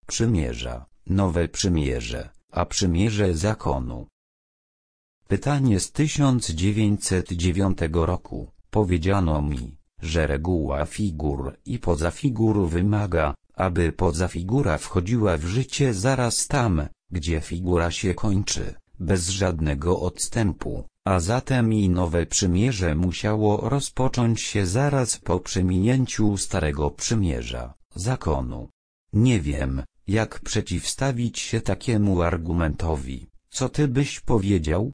przymierza, nowe przymierze, a przymierze zakonu. Pytanie z 1909 roku. Powiedziano mi, że reguła figur i pozafigur wymaga, aby pozafigura wchodziła w życie zaraz tam, gdzie figura się kończy, bez żadnego odstępu, a zatem i nowe przymierze musiało rozpocząć się zaraz po przeminięciu starego przymierza, zakonu. Nie wiem, jak przeciwstawić się takiemu argumentowi. Co ty byś powiedział?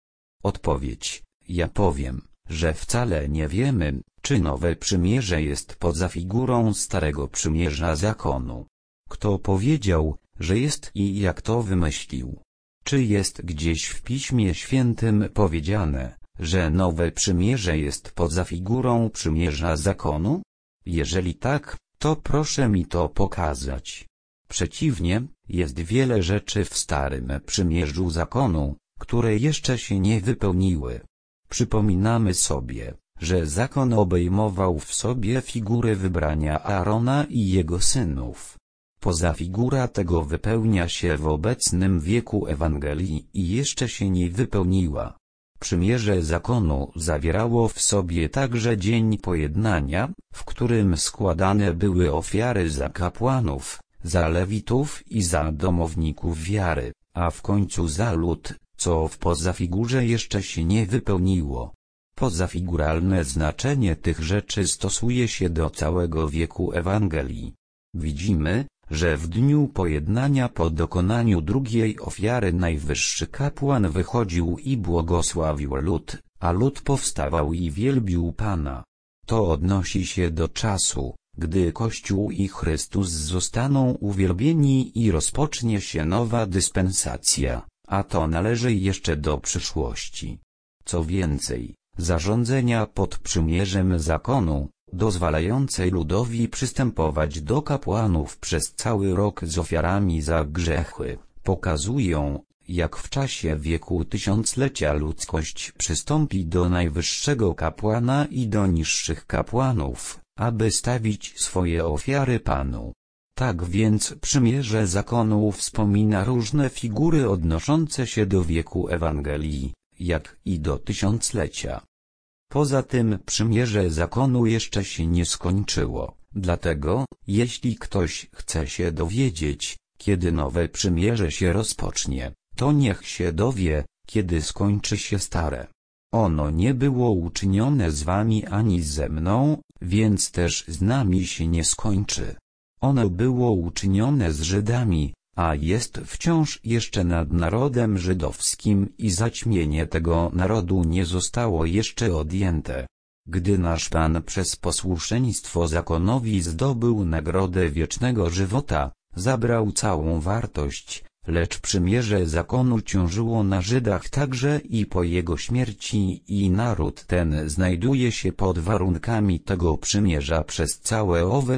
Odpowiedź: ja powiem, że wcale nie wiemy, czy nowe przymierze jest poza figurą starego przymierza zakonu. Kto powiedział, że jest i jak to wymyślił? Czy jest gdzieś w Piśmie Świętym powiedziane, że nowe przymierze jest poza figurą przymierza zakonu? Jeżeli tak, to proszę mi to pokazać. Przeciwnie, jest wiele rzeczy w starym przymierzu zakonu, które jeszcze się nie wypełniły. Przypominamy sobie, że zakon obejmował w sobie figury wybrania Aarona i jego synów. Pozafigura tego wypełnia się w obecnym wieku Ewangelii i jeszcze się nie wypełniła. Przymierze zakonu zawierało w sobie także dzień pojednania, w którym składane były ofiary za kapłanów, za lewitów i za domowników wiary, a w końcu za lud, co w pozafigurze jeszcze się nie wypełniło. Pozafiguralne znaczenie tych rzeczy stosuje się do całego wieku Ewangelii. Widzimy, że w dniu pojednania po dokonaniu drugiej ofiary najwyższy kapłan wychodził i błogosławił lud, a lud powstawał i wielbił Pana. To odnosi się do czasu, gdy Kościół i Chrystus zostaną uwielbieni i rozpocznie się nowa dyspensacja, a to należy jeszcze do przyszłości. Co więcej, zarządzenia pod przymierzem zakonu, dozwalające ludowi przystępować do kapłanów przez cały rok z ofiarami za grzechy, pokazują, jak w czasie wieku tysiąclecia ludzkość przystąpi do najwyższego kapłana i do niższych kapłanów, aby stawić swoje ofiary Panu. Tak więc przymierze zakonu wspomina różne figury odnoszące się do wieku Ewangelii, jak i do tysiąclecia. Poza tym przymierze zakonu jeszcze się nie skończyło, dlatego, jeśli ktoś chce się dowiedzieć, kiedy nowe przymierze się rozpocznie, to niech się dowie, kiedy skończy się stare. Ono nie było uczynione z wami ani ze mną, więc też z nami się nie skończy. Ono było uczynione z Żydami, a jest wciąż jeszcze nad narodem żydowskim i zaćmienie tego narodu nie zostało jeszcze odjęte. Gdy nasz Pan przez posłuszeństwo zakonowi zdobył nagrodę wiecznego żywota, zabrał całą wartość, lecz przymierze zakonu ciążyło na Żydach także i po jego śmierci i naród ten znajduje się pod warunkami tego przymierza przez całe owe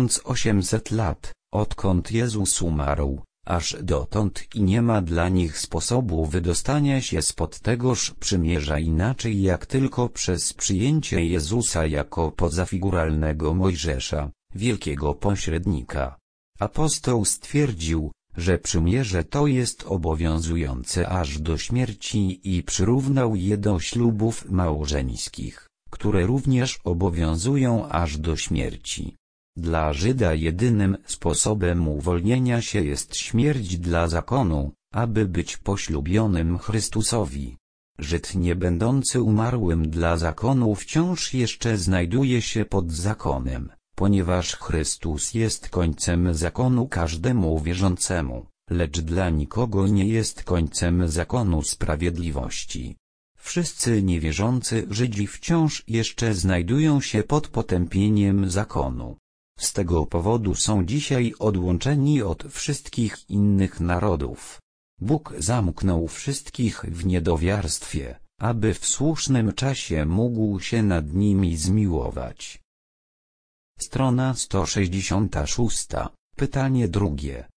1800 lat, odkąd Jezus umarł, aż dotąd i nie ma dla nich sposobu wydostania się spod tegoż przymierza inaczej jak tylko przez przyjęcie Jezusa jako pozafiguralnego Mojżesza, wielkiego pośrednika. Apostoł stwierdził, że przymierze to jest obowiązujące aż do śmierci i przyrównał je do ślubów małżeńskich, które również obowiązują aż do śmierci. Dla Żyda jedynym sposobem uwolnienia się jest śmierć dla zakonu, aby być poślubionym Chrystusowi. Żyd nie będący umarłym dla zakonu wciąż jeszcze znajduje się pod zakonem, ponieważ Chrystus jest końcem zakonu każdemu wierzącemu, lecz dla nikogo nie jest końcem zakonu sprawiedliwości. Wszyscy niewierzący Żydzi wciąż jeszcze znajdują się pod potępieniem zakonu. Z tego powodu są dzisiaj odłączeni od wszystkich innych narodów. Bóg zamknął wszystkich w niedowiarstwie, aby w słusznym czasie mógł się nad nimi zmiłować. Strona 166. Pytanie drugie.